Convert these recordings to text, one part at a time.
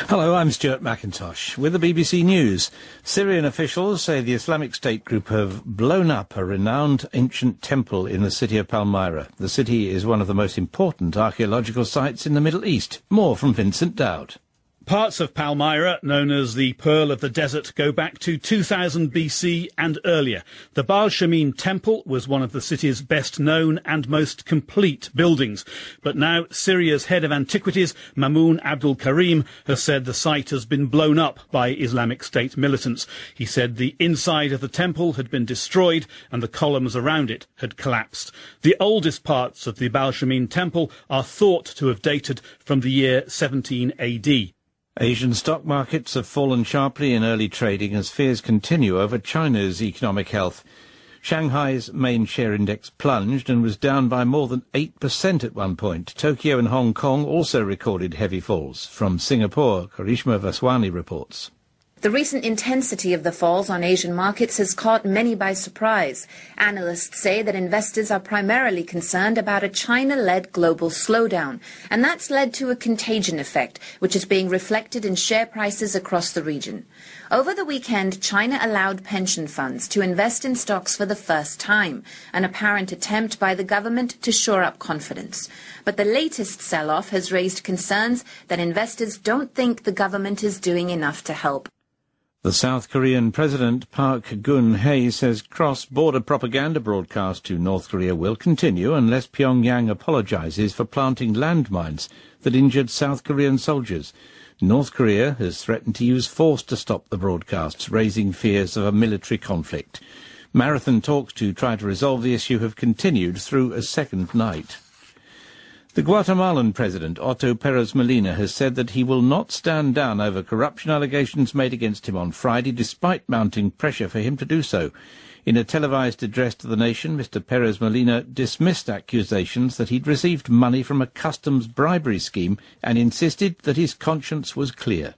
Hello, I'm Stuart McIntosh with the BBC News. Syrian officials say the Islamic State group have blown up a renowned ancient temple in the city of Palmyra. The city is one of the most important archaeological sites in the Middle East. More from Vincent Dowd. Parts of Palmyra, known as the Pearl of the Desert, go back to 2000 BC and earlier. The Baal Shamin Temple was one of the city's best known and most complete buildings. But now Syria's head of antiquities, Mamoun Abdul Karim, has said the site has been blown up by Islamic State militants. He said the inside of the temple had been destroyed and the columns around it had collapsed. The oldest parts of the Baal Shamin Temple are thought to have dated from the year 17 AD. Asian stock markets have fallen sharply in early trading as fears continue over China's economic health. Shanghai's main share index plunged and was down by more than 8% at one point. Tokyo and Hong Kong also recorded heavy falls. From Singapore, Karishma Vaswani reports. The recent intensity of the falls on Asian markets has caught many by surprise. Analysts say that investors are primarily concerned about a China-led global slowdown, and that's led to a contagion effect, which is being reflected in share prices across the region. Over the weekend, China allowed pension funds to invest in stocks for the first time, an apparent attempt by the government to shore up confidence. But the latest sell-off has raised concerns that investors don't think the government is doing enough to help. The South Korean President Park Geun-hye says cross-border propaganda broadcast to North Korea will continue unless Pyongyang apologizes for planting landmines that injured South Korean soldiers. North Korea has threatened to use force to stop the broadcasts, raising fears of a military conflict. Marathon talks to try to resolve the issue have continued through a second night. The Guatemalan president, Otto Pérez Molina, has said that he will not stand down over corruption allegations made against him on Friday, despite mounting pressure for him to do so. In a televised address to the nation, Mr Pérez Molina dismissed accusations that he'd received money from a customs bribery scheme and insisted that his conscience was clear.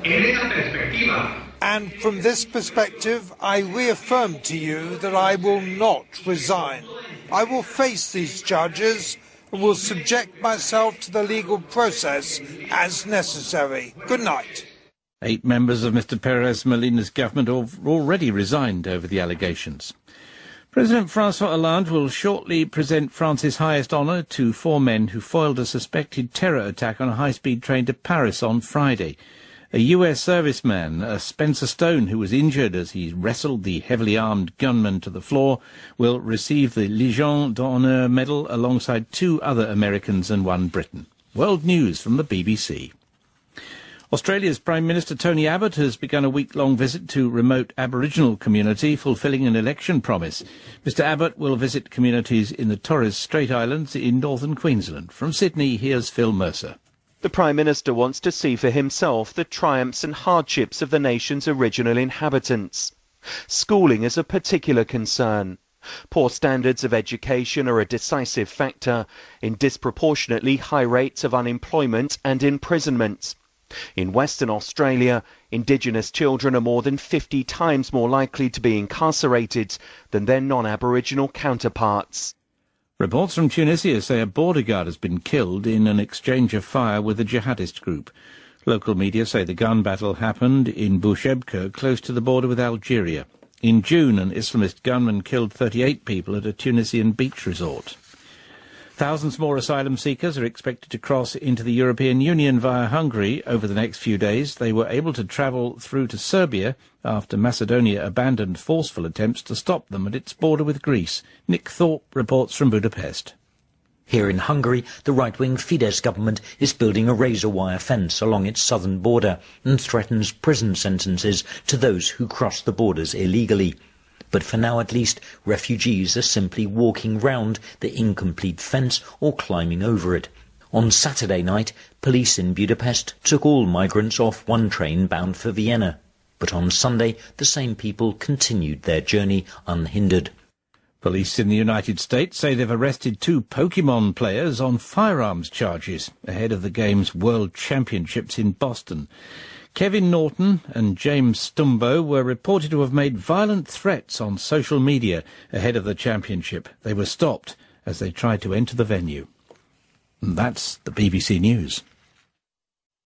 And from this perspective, I reaffirm to you that I will not resign. I will face these judges and will subject myself to the legal process as necessary. Good night. 8 members of Mr Pérez Molina's government have already resigned over the allegations. President François Hollande will shortly present France's highest honour to 4 men who foiled a suspected terror attack on a high-speed train to Paris on Friday. A US serviceman, Spencer Stone, who was injured as he wrestled the heavily armed gunman to the floor, will receive the Légion d'honneur medal alongside 2 other Americans and 1 Briton. World News from the BBC. Australia's Prime Minister Tony Abbott has begun a week-long visit to remote Aboriginal community, fulfilling an election promise. Mr Abbott will visit communities in the Torres Strait Islands in northern Queensland. From Sydney, here's Phil Mercer. The Prime Minister wants to see for himself the triumphs and hardships of the nation's original inhabitants. Schooling is a particular concern. Poor standards of education are a decisive factor in disproportionately high rates of unemployment and imprisonment. In Western Australia, Indigenous children are more than 50 times more likely to be incarcerated than their non-Aboriginal counterparts. Reports from Tunisia say a border guard has been killed in an exchange of fire with a jihadist group. Local media say the gun battle happened in Bouchebka, close to the border with Algeria. In June, an Islamist gunman killed 38 people at a Tunisian beach resort. Thousands more asylum seekers are expected to cross into the European Union via Hungary over the next few days. They were able to travel through to Serbia after Macedonia abandoned forceful attempts to stop them at its border with Greece. Nick Thorpe reports from Budapest. Here in Hungary, the right-wing Fidesz government is building a razor-wire fence along its southern border and threatens prison sentences to those who cross the borders illegally. But for now at least, refugees are simply walking round the incomplete fence or climbing over it. On Saturday night, police in Budapest took all migrants off one train bound for Vienna. But on Sunday, the same people continued their journey unhindered. Police in the United States say they've arrested 2 Pokemon players on firearms charges ahead of the game's World Championships in Boston. Kevin Norton and James Stumbo were reported to have made violent threats on social media ahead of the championship. They were stopped as they tried to enter the venue. And that's the BBC News.